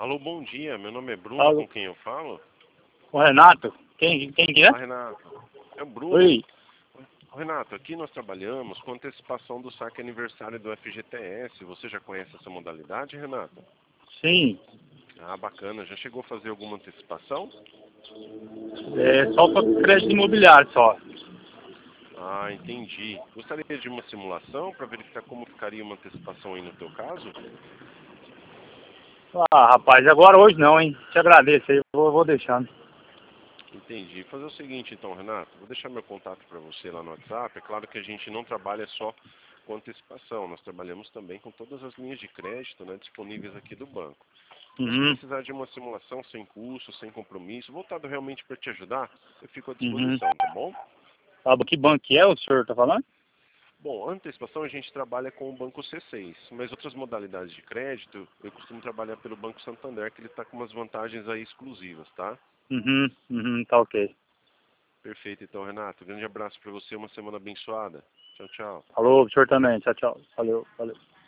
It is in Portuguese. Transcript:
Alô, bom dia. Meu nome é Bruno, Alô. com quem eu falo? O Renato? Quem que é? Ah, Renato. É o Bruno. Oi. Renato, aqui nós trabalhamos com antecipação do saque aniversário do FGTS. Você já conhece essa modalidade, Renato? Sim. Ah, bacana. Já chegou a fazer alguma antecipação? É só para crédito imobiliário só. Ah, entendi. Gostaria de uma simulação para verificar como ficaria uma antecipação aí no teu caso? Ah, rapaz, agora hoje não, hein? Te agradeço aí, vou deixando. Entendi. Fazer o seguinte então, Renato, vou deixar meu contato para você lá no WhatsApp. É claro que a gente não trabalha só com antecipação, nós trabalhamos também com todas as linhas de crédito, né, disponíveis aqui do banco. Então, se Uhum. precisar de uma simulação sem custo, sem compromisso, voltado realmente para te ajudar, eu fico à Uhum. disposição, tá bom? Ah, que banco que é o senhor tá falando? Bom, antecipação a gente trabalha com o Banco C6, mas outras modalidades de crédito, eu costumo trabalhar pelo Banco Santander, que ele está com umas vantagens aí exclusivas, tá? Tá ok. Perfeito, então, Renato. Grande abraço para você, uma semana abençoada. Tchau, tchau. Falou, pro senhor também. Tchau, tchau. Valeu.